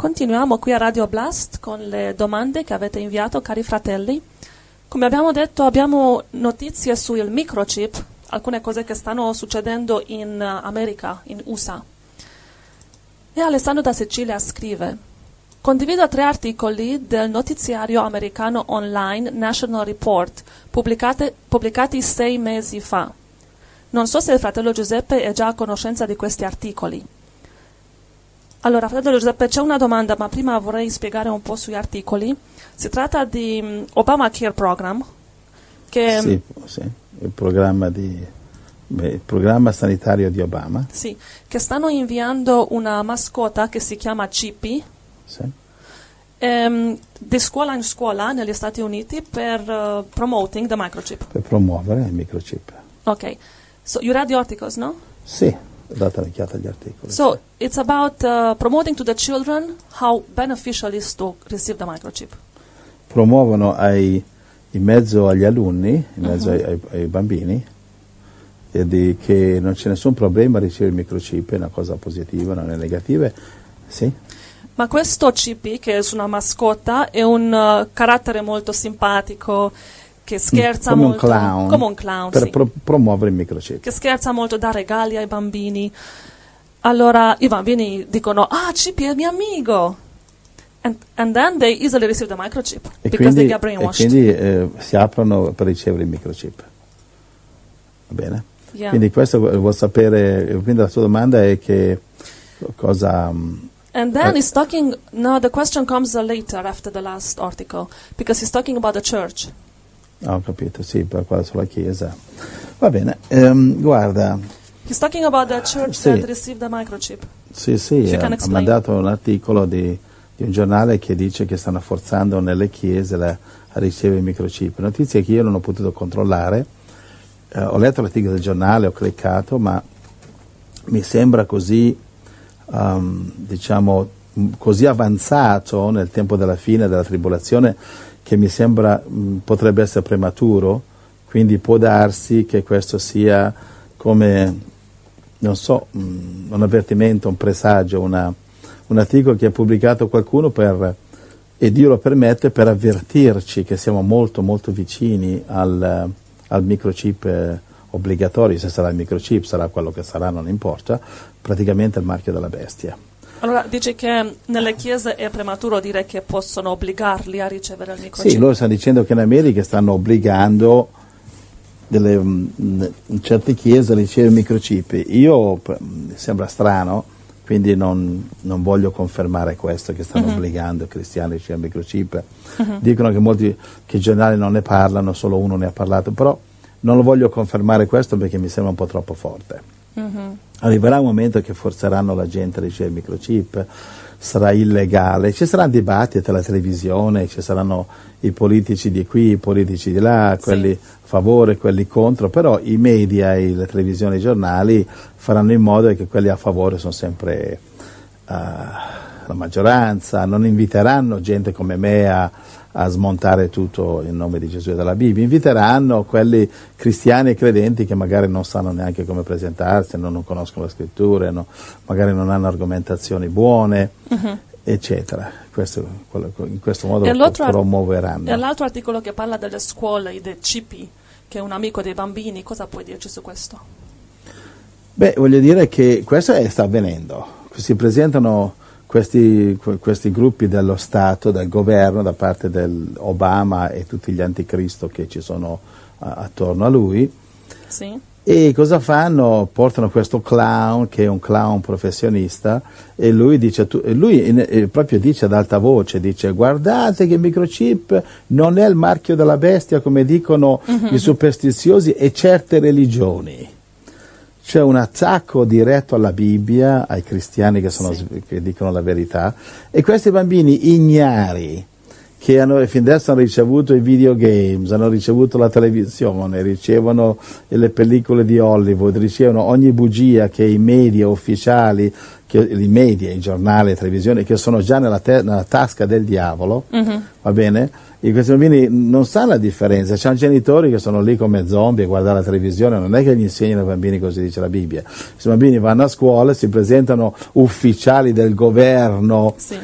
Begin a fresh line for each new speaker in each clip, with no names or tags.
Continuiamo qui a Radio Blast con le domande che avete inviato, cari fratelli. Come abbiamo detto, abbiamo notizie sul microchip, alcune cose che stanno succedendo in America, in USA. E Alessandro da Sicilia scrive: condivido 3 articoli del notiziario americano online National Report, pubblicati 6 mesi fa. Non so se il fratello Giuseppe è già a conoscenza di questi articoli. Allora, fratello Giuseppe, c'è una domanda, ma prima vorrei spiegare un po' sugli articoli. Si tratta di Obamacare Program, che...
Sì, il programma sanitario di Obama.
Sì, che stanno inviando una mascotta che si chiama Chippy,
sì,
di scuola in scuola negli Stati Uniti per promoting the microchip.
Per promuovere il microchip.
Ok, so you read the articles, no?
Sì. Date un'occhiata agli articoli.
So, it's about promoting to the children how beneficial is to receive the microchip.
Promuovono in mezzo agli alunni, in mezzo ai bambini, che non c'è nessun problema a ricevere il microchip, è una cosa positiva, non è negativa. Sì.
Ma questo Chippy, che è una mascotta, è un carattere molto simpatico, che scherza
come
molto,
come un clown per
sì.
Promuovere il microchip,
che scherza molto, dà regali ai bambini. Allora i bambini dicono: ah, Chippy è mio amico, and then they easily receive the microchip because they get brainwashed.
E quindi si aprono per ricevere il microchip. Va bene?
Yeah.
Quindi questo vuol sapere, quindi la sua domanda è che cosa...
And then he's talking, no, the question comes later after the last article, because he's talking about the church.
Ho capito, sì, per qua sulla Chiesa. Va bene, guarda.
He's talking about the church
sì,
that received the microchip.
Sì, ha mandato un articolo di un giornale che dice che stanno forzando nelle chiese a ricevere il microchip. Notizie che io non ho potuto controllare. Ho letto l'articolo del giornale, ho cliccato, ma mi sembra così, diciamo, così avanzato nel tempo della fine della tribolazione, che mi sembra potrebbe essere prematuro, quindi può darsi che questo sia come, non so, un avvertimento, un presagio, un articolo che ha pubblicato qualcuno e Dio lo permette, per avvertirci che siamo molto molto vicini al microchip obbligatorio. Se sarà il microchip, sarà quello che sarà, non importa, praticamente il marchio della bestia.
Allora dice che nelle chiese è prematuro dire che possono obbligarli a ricevere il microchip.
Sì, loro stanno dicendo che in America stanno obbligando in certe chiese a ricevere il microchip. Mi sembra strano, quindi non voglio confermare questo, che stanno obbligando i cristiani a ricevere il microchip. Dicono che i giornali non ne parlano, solo uno ne ha parlato, però non lo voglio confermare questo perché mi sembra un po' troppo forte. Arriverà un momento che forzeranno la gente a ricevere il microchip, sarà illegale, ci saranno dibattiti alla televisione, ci saranno i politici di qui, i politici di là, quelli a favore, quelli contro, però i media, le televisioni, i giornali faranno in modo che quelli a favore sono sempre la maggioranza, non inviteranno gente come me a smontare tutto in nome di Gesù e della Bibbia, inviteranno quelli cristiani e credenti che magari non sanno neanche come presentarsi, non conoscono le scritture, magari non hanno argomentazioni buone, eccetera. In questo modo promuoveranno.
E l'altro articolo che parla delle scuole, del Chippy, che è un amico dei bambini, cosa puoi dirci su questo?
Beh, voglio dire che questo sta avvenendo, si presentano questi gruppi dello Stato, del governo, da parte dell'Obama e tutti gli anticristo che ci sono attorno a lui.
Sì.
E cosa fanno? Portano questo clown, che è un clown professionista, e lui proprio dice ad alta voce, dice: guardate che il microchip non è il marchio della bestia come dicono i superstiziosi e certe religioni. C'è un attacco diretto alla Bibbia, ai cristiani che dicono la verità, e questi bambini ignari che fin adesso hanno ricevuto i videogames, hanno ricevuto la televisione, ricevono le pellicole di Hollywood, ricevono ogni bugia che i media ufficiali i media, i giornali, le televisioni, che sono già nella tasca del diavolo, va bene? E questi bambini non sanno la differenza. C'hanno genitori che sono lì come zombie a guardare la televisione, non è che gli insegnano ai bambini così dice la Bibbia. Questi bambini vanno a scuola, si presentano ufficiali del governo,
sì.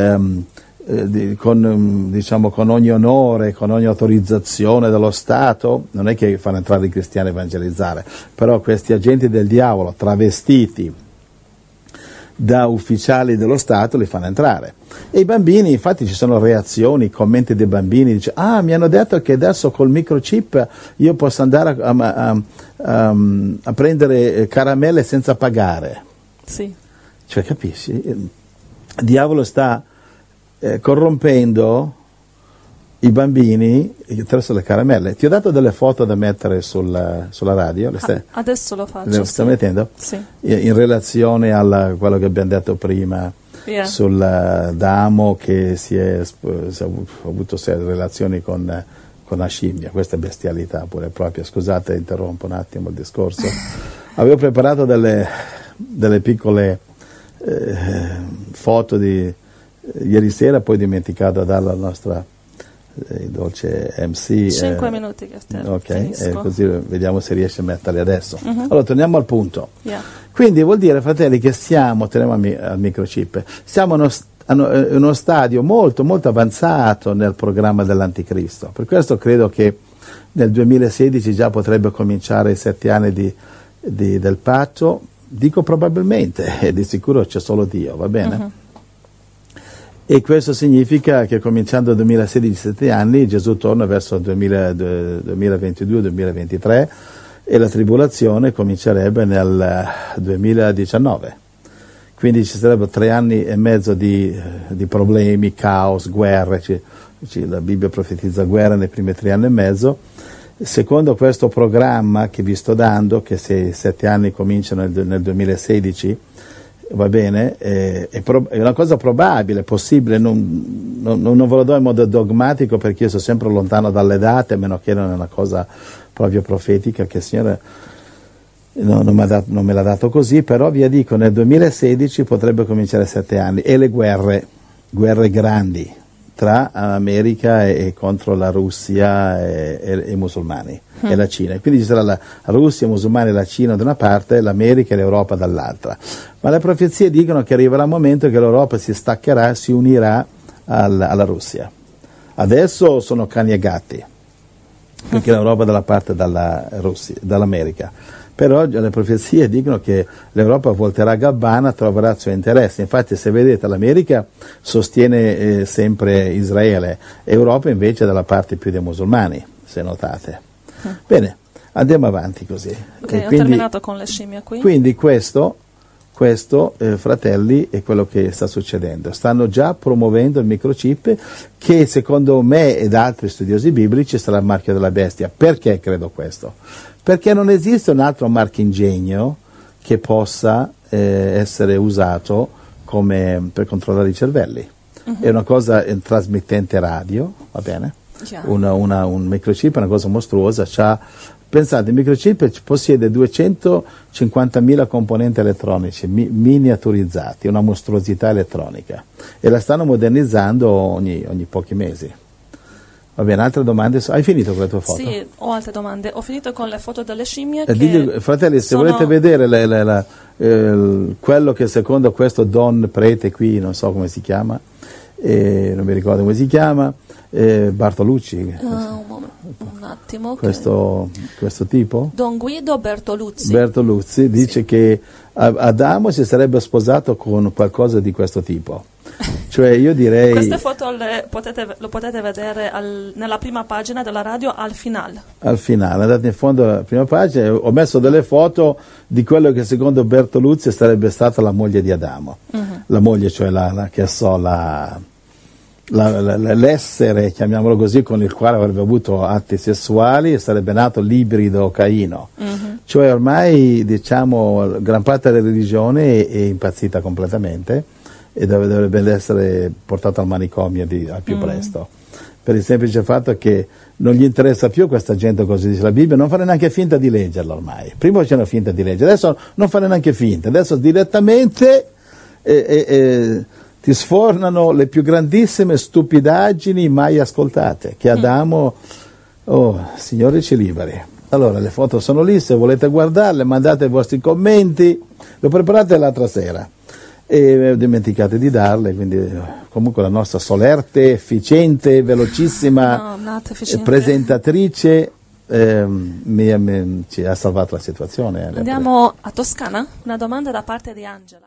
Con ogni onore, con ogni autorizzazione dello Stato. Non è che fanno entrare i cristiani a evangelizzare, però questi agenti del diavolo travestiti da ufficiali dello Stato li fanno entrare. E i bambini, infatti ci sono reazioni, commenti dei bambini, dice mi hanno detto che adesso col microchip io posso andare a prendere caramelle senza pagare.
Sì.
Cioè, capisci? Il diavolo sta corrompendo i bambini attraverso le caramelle. Ti ho dato delle foto da mettere sulla radio?
Adesso lo faccio.
Le stai mettendo?
Sì.
In relazione a quello che abbiamo detto prima, sul Damo che ha avuto relazioni con la scimmia. Questa è bestialità pure propria. Scusate, interrompo un attimo il discorso. Avevo preparato delle piccole foto di ieri sera, poi dimenticato dalla nostra dolce MC.
5 minuti che stiamo.
Ok, così vediamo se riesce a metterli adesso. Allora, torniamo al punto. Quindi vuol dire, fratelli, che torniamo al microchip, siamo in uno stadio molto, molto avanzato nel programma dell'Anticristo. Per questo credo che nel 2016 già potrebbe cominciare i 7 anni del patto. Dico probabilmente, e di sicuro c'è solo Dio, va bene? E questo significa che cominciando dal 2016, 7 anni, Gesù torna verso il 2022-2023 e la tribolazione comincerebbe nel 2019. Quindi ci sarebbero 3 anni e mezzo di problemi, caos, guerre. La Bibbia profetizza guerra nei primi 3 anni e mezzo. Secondo questo programma che vi sto dando, che se 7 anni cominciano nel 2016, va bene, è una cosa probabile, possibile, non ve lo do in modo dogmatico perché io sono sempre lontano dalle date, a meno che non è una cosa proprio profetica che il Signore non me l'ha dato così, però vi dico, nel 2016 potrebbe cominciare 7 anni e le guerre grandi tra America e contro la Russia e i musulmani e la Cina. Quindi ci sarà la Russia, i musulmani e la Cina da una parte, l'America e l'Europa dall'altra. Ma le profezie dicono che arriverà un momento che l'Europa si staccherà, si unirà alla Russia. Adesso sono cani e gatti, perché l'Europa è dalla parte dall'America. Però le profezie dicono che l'Europa volterà Gabbana, troverà il suo interesse. Infatti, se vedete, l'America sostiene sempre Israele, Europa invece è dalla parte più dei musulmani, se notate. Bene, andiamo avanti così.
Ok, ho terminato con le scimmie qui.
Quindi questo, fratelli, è quello che sta succedendo. Stanno già promuovendo il microchip che, secondo me ed altri studiosi biblici, sarà il marchio della bestia. Perché credo questo? Perché non esiste un altro marchingegno che possa essere usato per controllare i cervelli. È una cosa trasmittente radio, va bene? Un microchip è una cosa mostruosa. Pensate, il microchip possiede 250.000 componenti elettronici miniaturizzati, una mostruosità elettronica, e la stanno modernizzando ogni pochi mesi. Va bene, altre domande? Hai finito con le tue foto?
Sì, ho altre domande. Ho finito con le foto delle scimmie.
Fratelli, se volete vedere quello che secondo questo Don Prete qui, non so come si chiama, non mi ricordo come si chiama, Bartolucci.
Un attimo.
Questo tipo?
Don Guido Bertoluzzi.
Bertoluzzi dice che Adamo si sarebbe sposato con qualcosa di questo tipo. Cioè io direi...
Queste foto lo potete vedere nella prima pagina della radio al finale.
Al finale, andate in fondo alla prima pagina, ho messo delle foto di quello che secondo Bertoluzzi sarebbe stata la moglie di Adamo. La moglie, cioè l'essere, chiamiamolo così, con il quale avrebbe avuto atti sessuali e sarebbe nato l'ibrido Caino. Cioè ormai, diciamo, gran parte della religione è impazzita completamente e dovrebbe essere portato al manicomio al più presto, per il semplice fatto che non gli interessa più questa gente, così dice la Bibbia, non fare neanche finta di leggerla ormai. Prima facevano finta di leggere, adesso non fare neanche finta, adesso direttamente ti sfornano le più grandissime stupidaggini mai ascoltate, che Adamo, Signore ci liberi. Allora, le foto sono lì, se volete guardarle, mandate i vostri commenti, le ho preparate l'altra sera e dimenticate di darle, quindi comunque la nostra solerte, efficiente, velocissima presentatrice ci ha salvato la situazione.
Andiamo a Toscana, una domanda da parte di Angela.